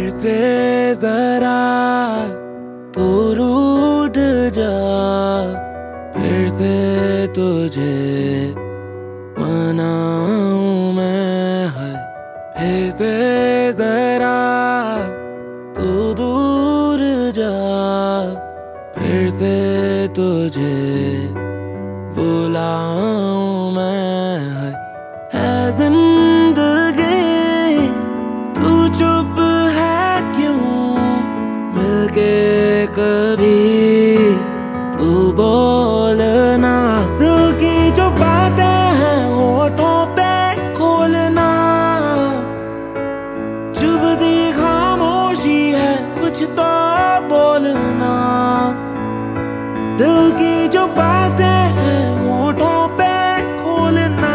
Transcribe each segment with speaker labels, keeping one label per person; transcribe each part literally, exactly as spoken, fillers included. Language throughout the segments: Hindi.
Speaker 1: फिर से जरा तू रूठ जा, फिर से तुझे मनाऊं मैं है। फिर से जरा तू दूर जा, फिर से तुझे बुलाऊं मैं है। है जिंदगी तू चुप है क्यों, मिलके कभी तू बोलना। दिल की जो बातें हैं होठों पे खोलना, चुभती खामोशी है कुछ तो बोलना। दिल की जो बातें हैं होठों पे खोलना,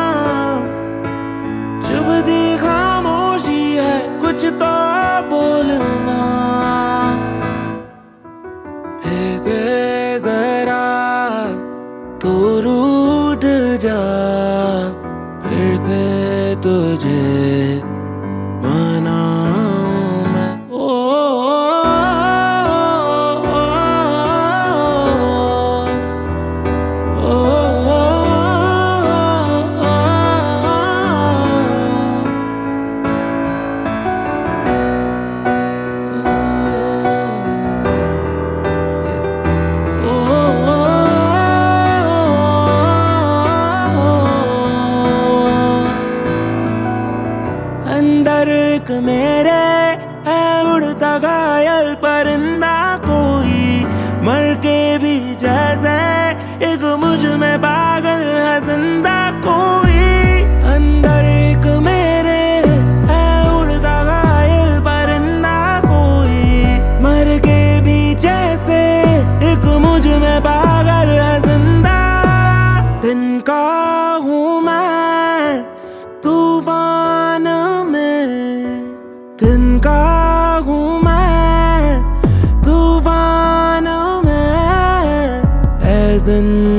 Speaker 1: चुभती खामोशी है कुछ तो बोलना। फिर से जरा तू रूठ जा, फिर से तुझे मनाऊं मैं। ओ, ओ, ओ, अंदर एक मेरे है उड़ता घायल परिंदा कोई, मर के भी जैसे एक मुझ में पागल है जिंदा कोई। अंदर एक मेरे है उड़ता घायल परिंदा कोई, मर के भी जैसे एक मुझ में पागल है जिंदा। तिनका हूँ मैं तूफान में, तिनका हूँ मैं तूफान में। ऐ जिंदगी